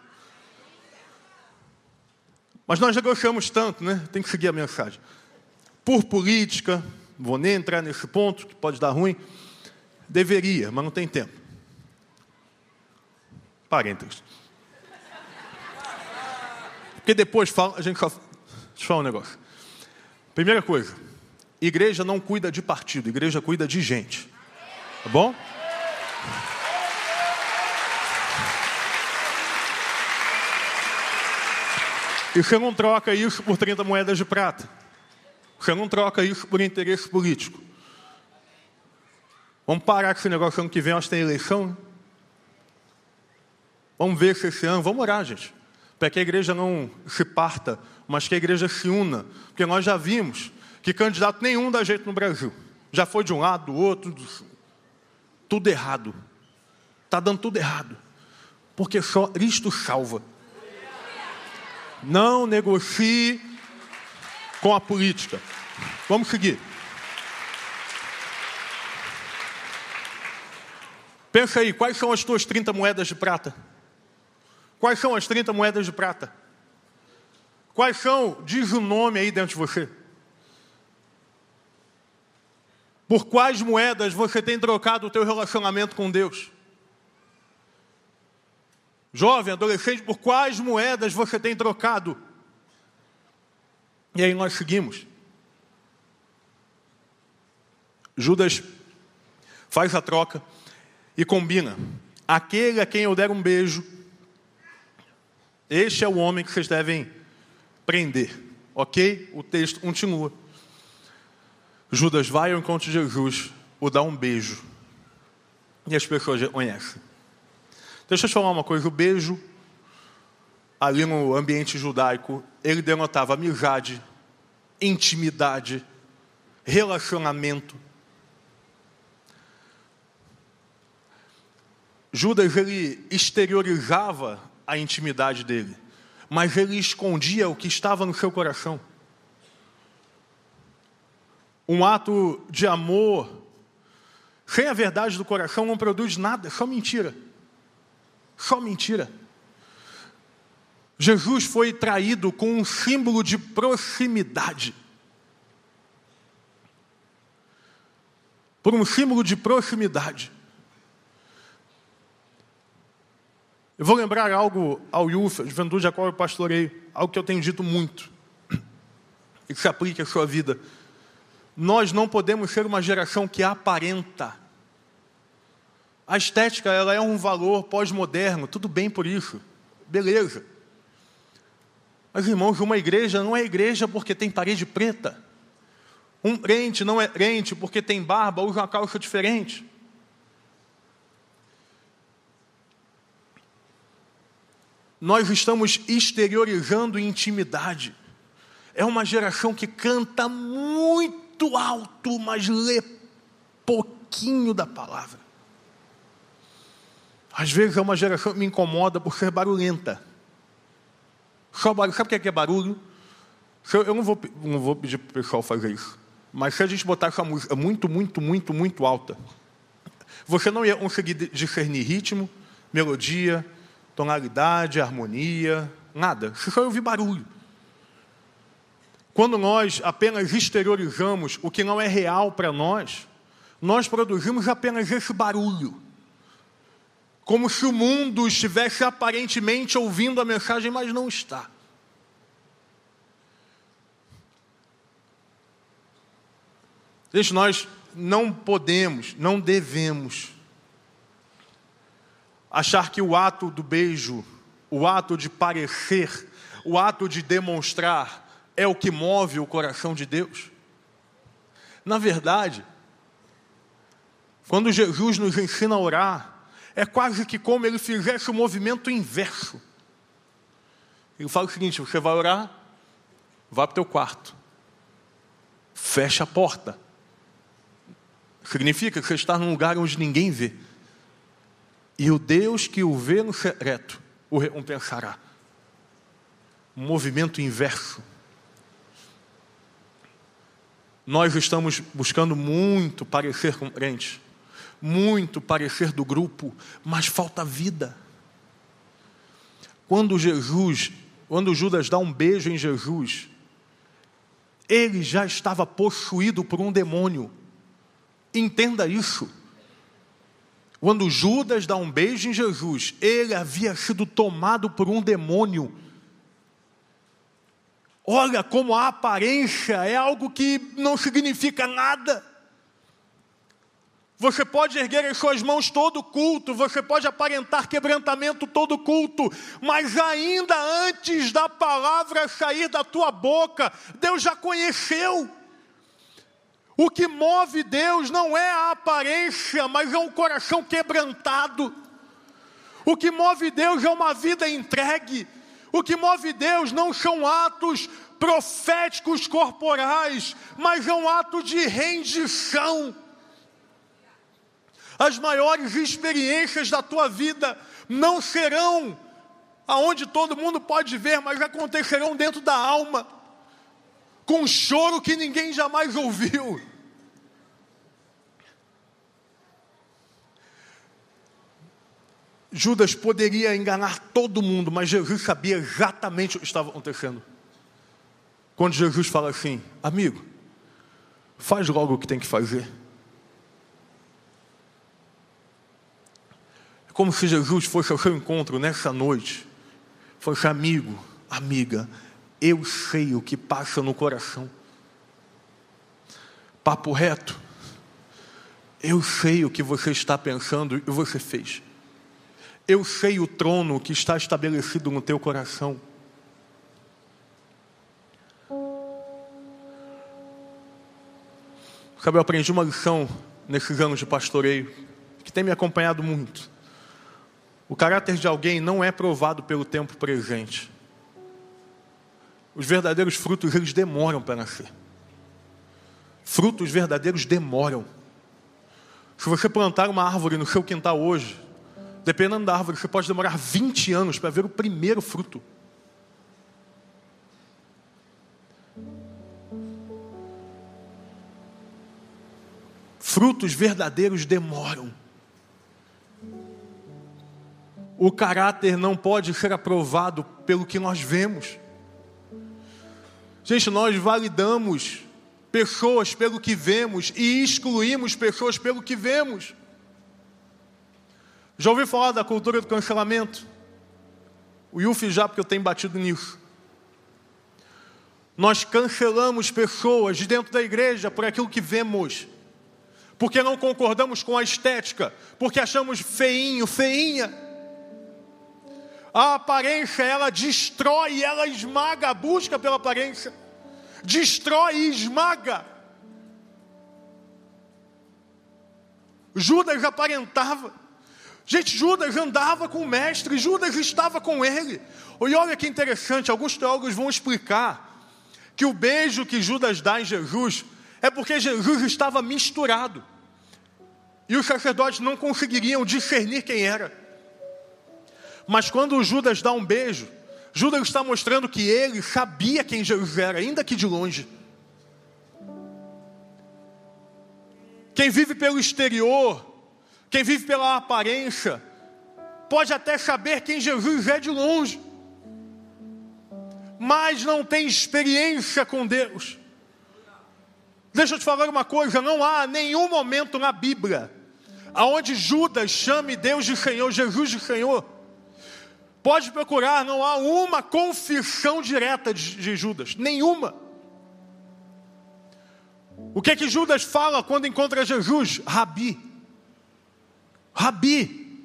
Mas nós negociamos tanto, né? Tem que seguir a mensagem. Por política, vou nem entrar nesse ponto, que pode dar ruim. Deveria, mas não tem tempo. Parênteses. Porque depois a gente só... Deixa eu falar um negócio. Primeira coisa, igreja não cuida de partido, igreja cuida de gente. Tá bom? E você não troca isso por 30 moedas de prata. Você não troca isso por interesse político. Vamos parar com esse negócio, ano que vem nós temos eleição. Né? Vamos ver se esse ano, vamos orar, gente. Para que a igreja não se parta, mas que a igreja se una. Porque nós já vimos que candidato nenhum dá jeito no Brasil. Já foi de um lado, do outro, tudo errado. Está dando tudo errado. Porque só Cristo salva. Não negocie com a política. Vamos seguir. Pensa aí, quais são as tuas 30 moedas de prata? Quais são as 30 moedas de prata? Quais são? Diz o nome aí dentro de você. Por quais moedas você tem trocado o teu relacionamento com Deus? Jovem, adolescente, por quais moedas você tem trocado? E aí nós seguimos. Judas faz a troca e combina. Aquele a quem eu der um beijo, este é o homem que vocês devem prender. Ok? O texto continua. Judas vai ao encontro de Jesus, o dá um beijo. E as pessoas já conhecem. Deixa eu te falar uma coisa. O beijo, ali no ambiente judaico, ele denotava amizade, intimidade, relacionamento. Judas, ele exteriorizava a intimidade dele, mas ele escondia o que estava no seu coração. Um ato de amor sem a verdade do coração não produz nada, é só mentira. Só mentira. Jesus foi traído com um símbolo de proximidade. Por um símbolo de proximidade. Eu vou lembrar algo ao Youth, a juventude a qual eu pastorei, algo que eu tenho dito muito, e que se aplique à sua vida. Nós não podemos ser uma geração que aparenta. A estética, ela é um valor pós-moderno, tudo bem por isso, beleza. Mas, irmãos, uma igreja não é igreja porque tem parede preta. Um crente não é crente porque tem barba, usa uma calça diferente. Nós estamos exteriorizando intimidade. É uma geração que canta muito alto, mas lê pouquinho da palavra. Às vezes é uma geração que me incomoda por ser barulhenta. Só barulho. Sabe o que é barulho? Eu não vou pedir para o pessoal fazer isso. Mas se a gente botar essa música muito alta, você não ia conseguir discernir ritmo, melodia, tonalidade, harmonia, nada. Você só ia ouvir barulho. Quando nós apenas exteriorizamos o que não é real para nós, nós produzimos apenas esse barulho. Como se o mundo estivesse aparentemente ouvindo a mensagem, mas não está. Gente, nós não podemos, não devemos achar que o ato do beijo, o ato de parecer, o ato de demonstrar é o que move o coração de Deus. Na verdade, quando Jesus nos ensina a orar, é quase que como ele fizesse o movimento inverso. Ele fala o seguinte: você vai orar, vá para o teu quarto, fecha a porta. Significa que você está num lugar onde ninguém vê. E o Deus que o vê no secreto o recompensará. Um movimento inverso. Nós estamos buscando muito parecer com crentes, muito parecer do grupo, mas falta vida. Quando Judas dá um beijo em Jesus, ele já estava possuído por um demônio. Entenda isso. Quando Judas dá um beijo em Jesus, ele havia sido tomado por um demônio. Olha como a aparência é algo que não significa nada. Você pode erguer as suas mãos todo culto, você pode aparentar quebrantamento todo culto, mas ainda antes da palavra sair da tua boca, Deus já conheceu. O que move Deus não é a aparência, mas é um coração quebrantado. O que move Deus é uma vida entregue. O que move Deus não são atos proféticos corporais, mas é um ato de rendição. As maiores experiências da tua vida não serão aonde todo mundo pode ver, mas acontecerão dentro da alma, com um choro que ninguém jamais ouviu. Judas poderia enganar todo mundo, mas Jesus sabia exatamente o que estava acontecendo. Quando Jesus fala assim: amigo, faz logo o que tem que fazer. É como se Jesus fosse ao seu encontro nessa noite, fosse: amigo, amiga, eu sei o que passa no coração. Papo reto. Eu sei o que você está pensando e você fez. Eu sei o trono que está estabelecido no teu coração. Sabe, eu aprendi uma lição nesses anos de pastoreio, que tem me acompanhado muito. O caráter de alguém não é provado pelo tempo presente. Os verdadeiros frutos, eles demoram para nascer. Frutos verdadeiros demoram. Se você plantar uma árvore no seu quintal hoje, dependendo da árvore, você pode demorar 20 anos para ver o primeiro fruto. Frutos verdadeiros demoram. O caráter não pode ser aprovado pelo que nós vemos. Gente, nós validamos pessoas pelo que vemos e excluímos pessoas pelo que vemos. Já ouviu falar da cultura do cancelamento? O Yuf já, porque eu tenho batido nisso. Nós cancelamos pessoas de dentro da igreja por aquilo que vemos, porque não concordamos com a estética, porque achamos feinho, feinha. A aparência, ela destrói, ela esmaga, a busca pela aparência destrói e esmaga. Judas aparentava. Gente, Judas andava com o mestre, Judas estava com ele. E olha que interessante, alguns teólogos vão explicar que o beijo que Judas dá em Jesus é porque Jesus estava misturado. E os sacerdotes não conseguiriam discernir quem era. Mas quando Judas dá um beijo, Judas está mostrando que ele sabia quem Jesus era, ainda que de longe. Quem vive pelo exterior, quem vive pela aparência, pode até saber quem Jesus é de longe, mas não tem experiência com Deus. Deixa eu te falar uma coisa, não há nenhum momento na Bíblia aonde Judas chame Deus de Senhor, Jesus de Senhor. Pode procurar, não há uma confissão direta de Judas, nenhuma. O que Judas fala quando encontra Jesus? Rabi. Rabi.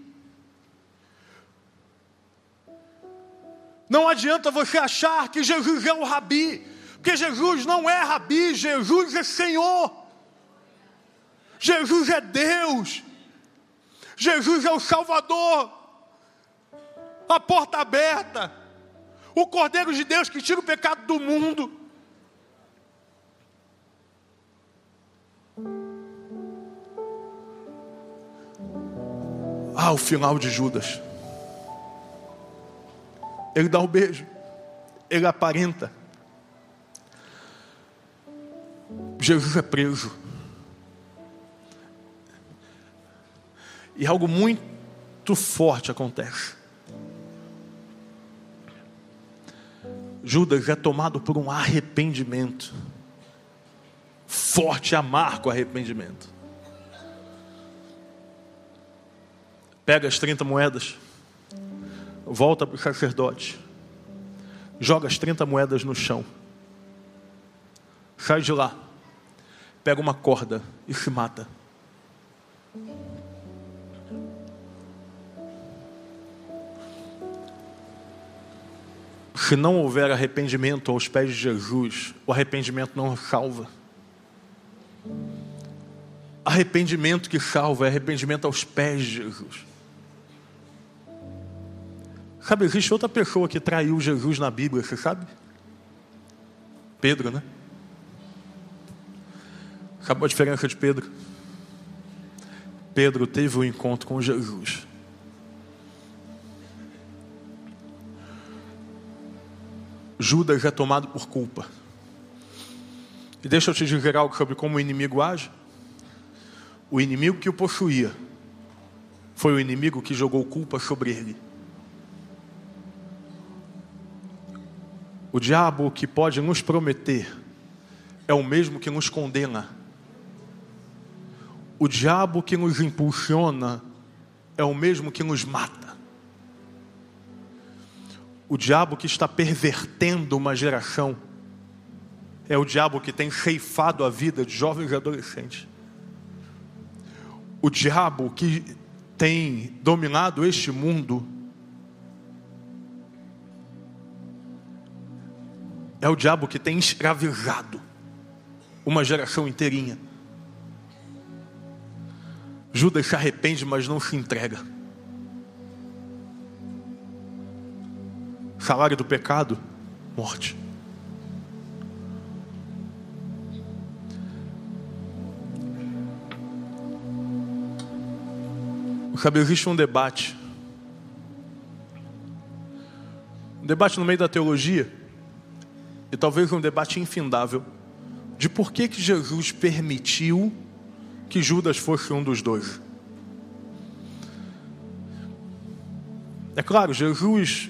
Não adianta você achar que Jesus é o Rabi, porque Jesus não é Rabi, Jesus é Senhor. Jesus é Deus. Jesus é o Salvador. A porta aberta. O Cordeiro de Deus que tira o pecado do mundo. O final de Judas. Ele dá um beijo. Ele aparenta. Jesus é preso. E algo muito forte acontece. Judas é tomado por um arrependimento. Forte e amargo arrependimento. Pega as 30 moedas, volta para o sacerdote, joga as 30 moedas no chão, sai de lá, pega uma corda e se mata. Se não houver arrependimento aos pés de Jesus, o arrependimento não salva. Arrependimento que salva é arrependimento aos pés de Jesus. Sabe, existe outra pessoa que traiu Jesus na Bíblia, você sabe? Pedro, né? Sabe a diferença de Pedro? Pedro teve um encontro com Jesus. Judas é tomado por culpa. E deixa eu te dizer algo sobre como o inimigo age. O inimigo que o possuía foi o inimigo que jogou culpa sobre ele. O diabo que pode nos prometer é o mesmo que nos condena. O diabo que nos impulsiona é o mesmo que nos mata. O diabo que está pervertendo uma geração é o diabo que tem ceifado a vida de jovens e adolescentes. O diabo que tem dominado este mundo é o diabo que tem escravizado uma geração inteirinha. Judas se arrepende, mas não se entrega. Salário do pecado, morte. Sabe, existe um debate no meio da teologia, e talvez um debate infindável, de por que Jesus permitiu que Judas fosse um dos 12. É claro, Jesus,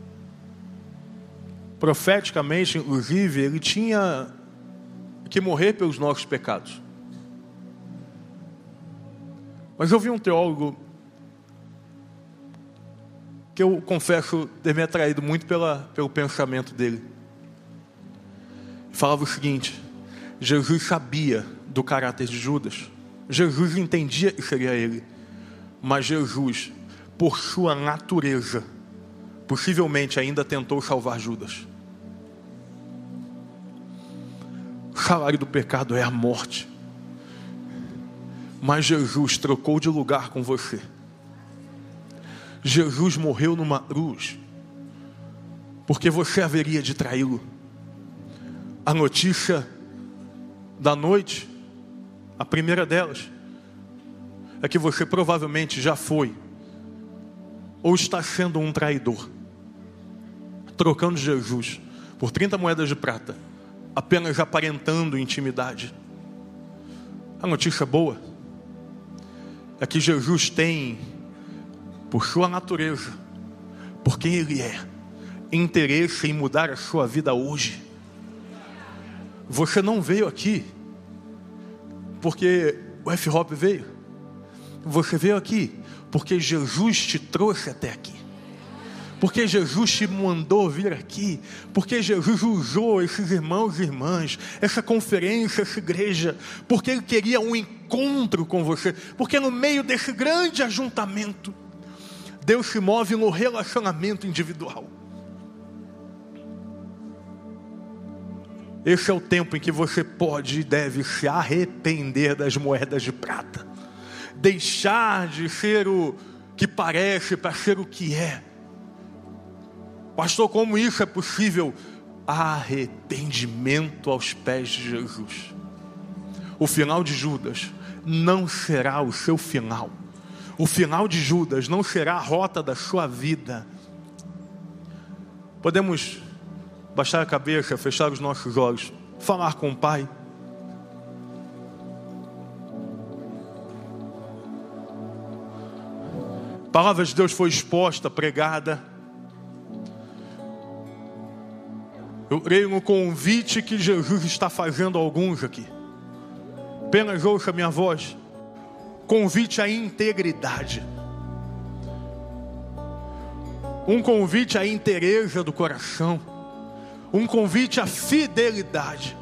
profeticamente, inclusive, ele tinha que morrer pelos nossos pecados. Mas eu vi um teólogo que eu confesso ter me atraído muito pelo pensamento dele. falava o seguinte: Jesus sabia do caráter de Judas. Jesus entendia que seria ele. Mas Jesus, por sua natureza, possivelmente ainda tentou salvar Judas. O salário do pecado é a morte. Mas Jesus trocou de lugar com você. Jesus morreu numa cruz, porque você haveria de traí-lo. A notícia da noite, a primeira delas, é que você provavelmente já foi, ou está sendo um traidor, trocando Jesus por 30 moedas de prata, apenas aparentando intimidade. A notícia boa é que Jesus tem, por sua natureza, por quem Ele é, interesse em mudar a sua vida hoje. Você não veio aqui porque o F-Hop veio. Você veio aqui porque Jesus te trouxe até aqui. Porque Jesus te mandou vir aqui. Porque Jesus usou esses irmãos e irmãs, essa conferência, essa igreja, porque Ele queria um encontro com você. Porque no meio desse grande ajuntamento, Deus se move no relacionamento individual. Esse é o tempo em que você pode e deve se arrepender das moedas de prata. Deixar de ser o que parece para ser o que é. Pastor, como isso é possível? Arrependimento aos pés de Jesus. O final de Judas não será o seu final. O final de Judas não será a rota da sua vida. Podemos baixar a cabeça, fechar os nossos olhos, falar com o Pai. A palavra de Deus foi exposta, pregada. Eu creio no convite que Jesus está fazendo a alguns aqui. Apenas ouça a minha voz. Convite à integridade. Um convite à inteireza do coração. Um convite à fidelidade.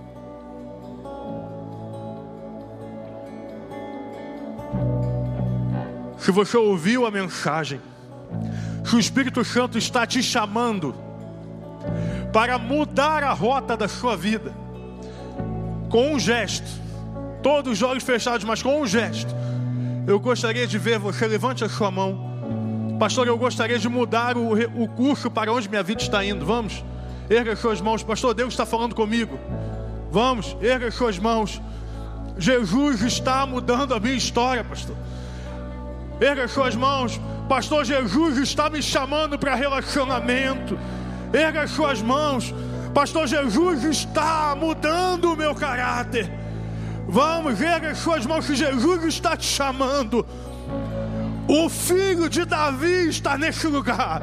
Se você ouviu a mensagem, se o Espírito Santo está te chamando para mudar a rota da sua vida, com um gesto, todos os olhos fechados, mas com um gesto, eu gostaria de ver você. Levante a sua mão. Pastor, eu gostaria de mudar o curso para onde minha vida está indo. Vamos, erga as suas mãos. Pastor, Deus está falando comigo. Vamos, erga as suas mãos. Jesus está mudando a minha história, pastor. Erga as suas mãos. Pastor, Jesus está me chamando para relacionamento. Erga as suas mãos. Pastor, Jesus está mudando o meu caráter. Vamos, erga as suas mãos, que Jesus está te chamando. O filho de Davi está nesse lugar.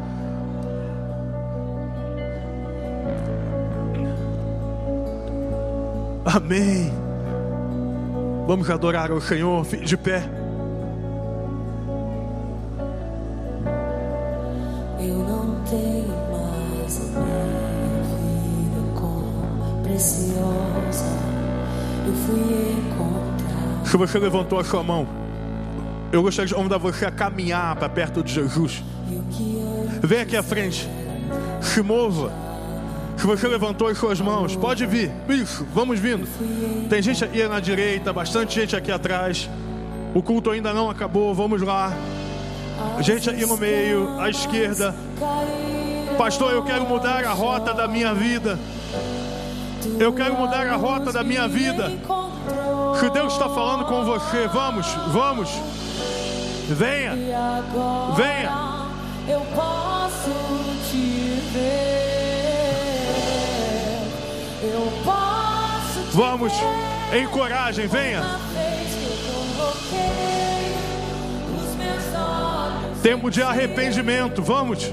Amém. Vamos adorar ao Senhor, de pé. Eu não tenho mais a minha vida como preciosa. Eu fui encontrar. Se você levantou a sua mão, eu gostaria de convidar você a caminhar para perto de Jesus. Vem aqui à frente. Se mova. Se você levantou as suas mãos, pode vir. Isso, vamos vindo. Tem gente aqui na direita, bastante gente aqui atrás. O culto ainda não acabou, vamos lá. Gente aí no meio, à esquerda. Pastor, eu quero mudar a rota da minha vida. Eu quero mudar a rota da minha vida. Se Deus está falando com você, vamos, vamos. Venha, venha. Eu posso te ver. Eu posso te vamos, encorajem, venha. Tempo de arrependimento, vamos.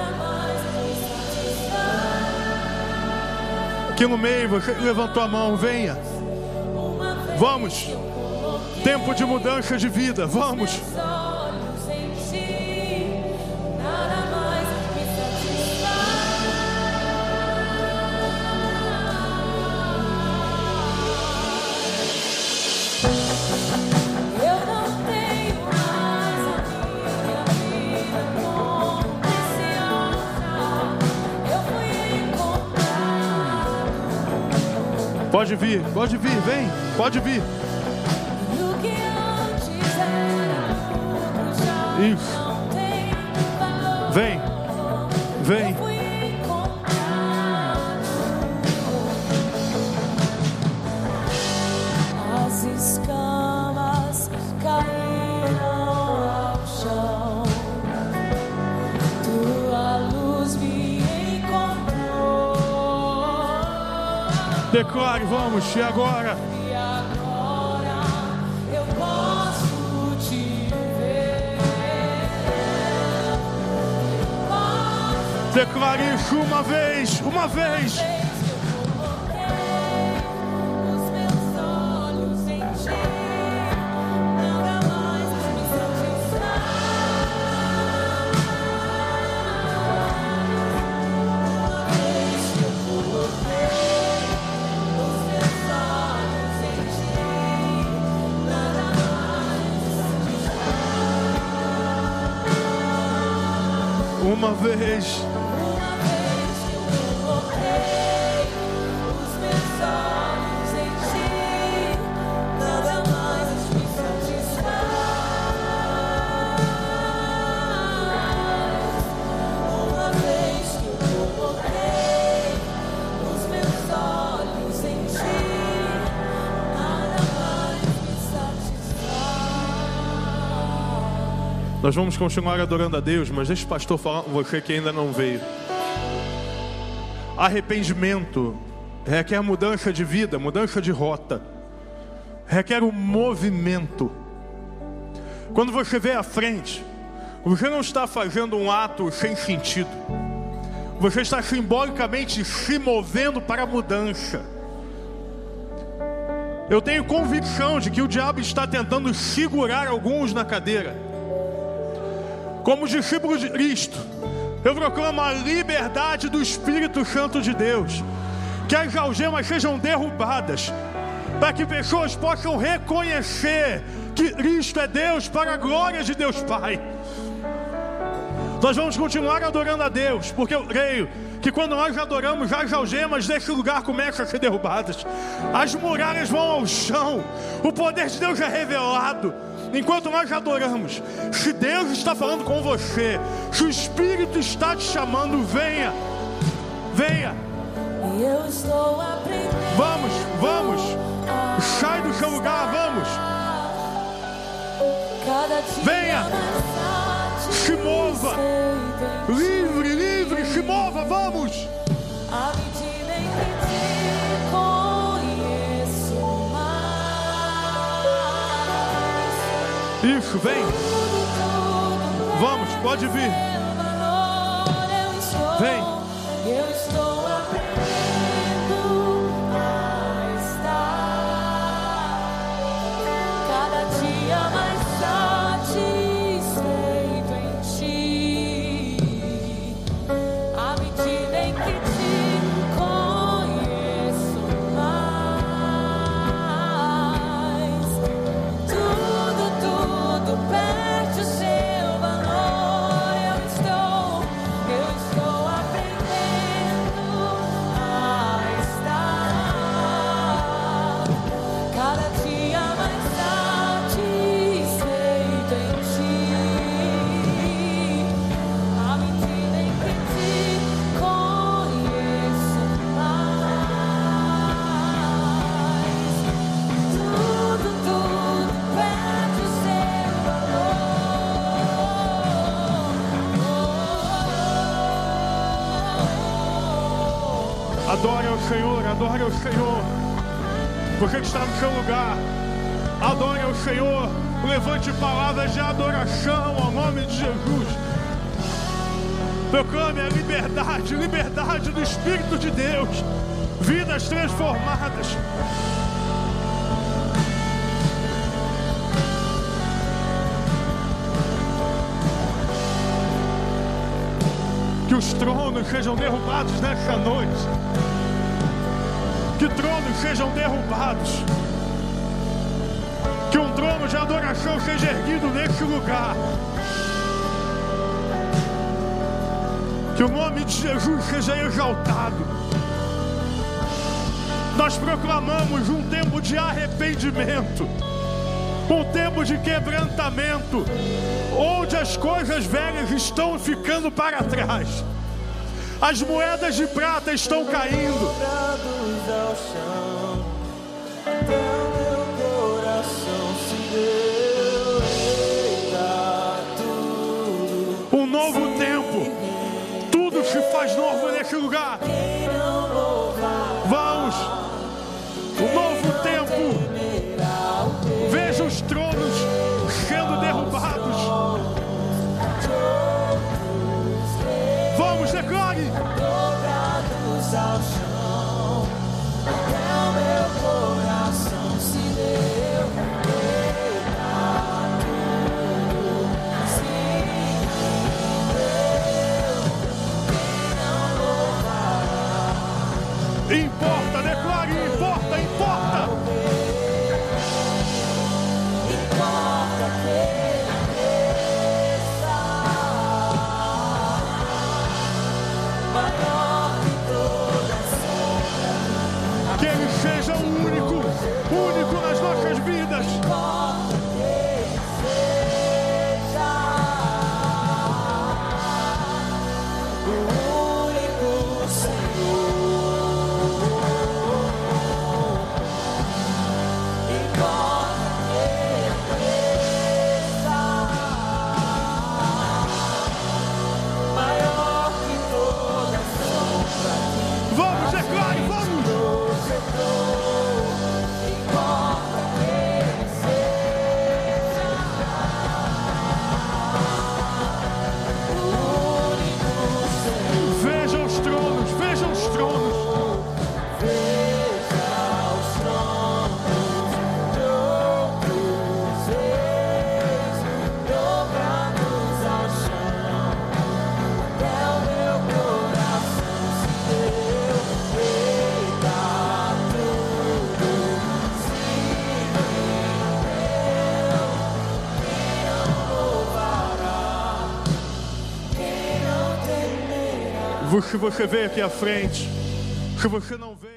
Aqui no meio, você levantou a mão, venha. Vamos. Tempo de mudança de vida, vamos. Pode vir, vem, pode vir. Isso. Vem. As escamas caíram ao chão. Tua luz me encontrou. Declare, vamos, e agora? E agora eu posso te ver. Declare isso uma vez. Os meus olhos em ti, nada mais me satisfaz. Uma vez. Nós vamos continuar adorando a Deus, mas deixa o pastor falar com você que ainda não veio. Arrependimento requer mudança de vida, mudança de rota. Requer um movimento. Quando você vê à frente, você não está fazendo um ato sem sentido. Você está simbolicamente se movendo para a mudança. Eu tenho convicção de que o diabo está tentando segurar alguns na cadeira. Como discípulo de Cristo, eu proclamo a liberdade do Espírito Santo de Deus. Que as algemas sejam derrubadas, para que pessoas possam reconhecer que Cristo é Deus, para a glória de Deus Pai. Nós vamos continuar adorando a Deus, porque eu creio que quando nós adoramos, as algemas desse lugar começam a ser derrubadas. As muralhas vão ao chão. O poder de Deus é revelado. Enquanto nós adoramos, se Deus está falando com você, se o Espírito está te chamando, venha. Eu estou aprendendo. Vamos. Sai do seu lugar, vamos. Venha. Se mova. Livre, se mova, vamos. À medida em que te conheço mais. Isso, vem. Vamos, pode vir. Vem. Eu estou aprendendo a estar cada dia mais satisfeito em ti. À medida em que te conheço mais, tudo perde o seu valor. Eu estou aprendendo a estar cada dia mais satisfeito em ti. À medida em que te conheço mais, tudo perde o seu valor. Adore ao Senhor. Você que está no seu lugar, adore ao Senhor. Levante palavras de adoração ao nome de Jesus. Proclame a liberdade do Espírito de Deus. Vidas transformadas. Que os tronos sejam derrubados nessa noite. Que tronos sejam derrubados. Que um trono de adoração seja erguido nesse lugar. Que o nome de Jesus seja exaltado. Nós proclamamos um tempo de arrependimento, um tempo de quebrantamento, onde as coisas velhas estão ficando para trás, as moedas de prata estão caindo. Dobrados ao chão, até o meu coração se deu. Eita, tudo Um novo tempo, tudo se faz novo nesse lugar. quem não louvar Vamos, um novo tempo. temerá o Deus. Veja os tronos sendo derrubados. Vamos, declare. Dobrados ao chão, até o meu coração se deu. Eita, tudo se rendeu. Quem não louvará Importa, declare, importa, importa. importa que ele cresça, maior que toda sombra. Que Ele seja o único nas nossas vidas. Importa que ele seja o único Senhor. Importa que ele cresça, maior que toda sombra que Vamos, declare, vamos. importa que ele seja o único Senhor. Veja os tronos, veja os tronos. Veja os tronos de outros reis, dobrados ao chão, até o meu coração se deu. Eita, tudo se rendeu. Quem não louvará, quem não temerá. Se você veio aqui à frente, se você não veio.